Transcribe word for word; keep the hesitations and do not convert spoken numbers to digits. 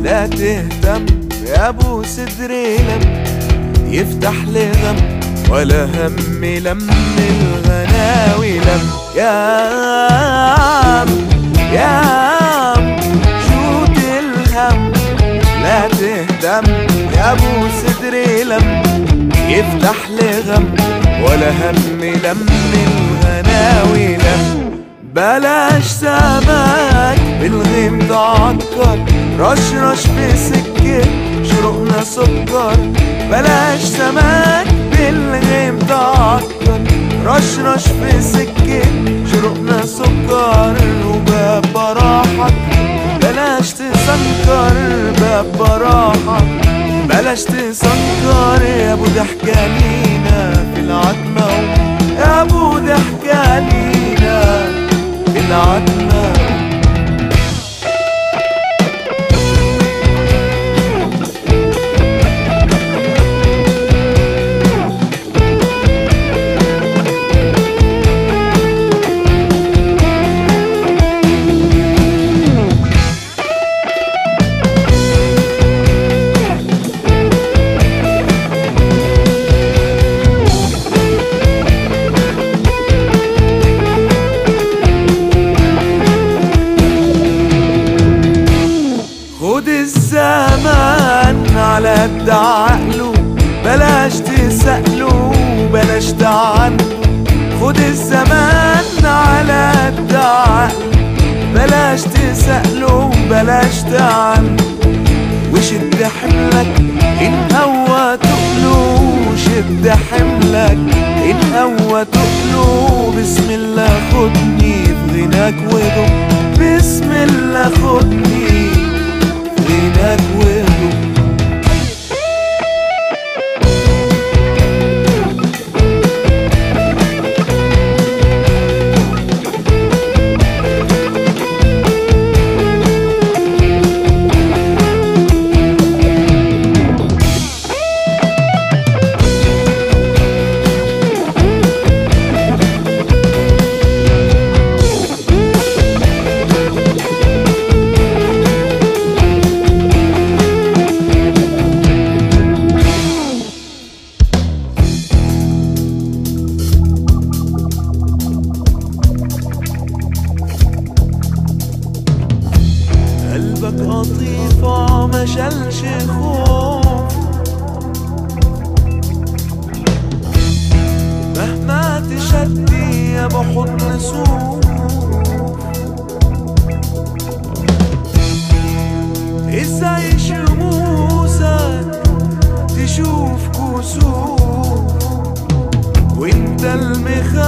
لا تهتم يا ابو صدري لم يفتح لي غم ولا هم لم الغناوي لم. يا عم يا عم شوت الهم لا تهتم يا ابو صدري لم يفتح لي غم ولا هم لم الغناوي لم. بلاش سمك بالغيم تعكر رش رش بسكة شرقنا سكر. بلاش سمك بالغيم تعكر رش رش بسكة شرقنا سكر. وباب براحك بلاش تسكر باب براحك بلاش تسكر يا ابو ضحكة لينا في العتمة يا ابو ضحكة لينا في العتمة. خد الزمان على قد عقله بلاش تسأله بلاش تعنده. خد الزمان على قد عقله بلاش تسأله بلاش تعنده. وشد حملك إن هو تقله شد حملك إن هو تقله. بسم الله خدني في غناك وضم بسم الله خدني غناك وضم. قلبك قطيفة ما شالش خوف مهما تشدي يا بحضن صوف. ازاي شموسك تشوف كسوف وانت المخاف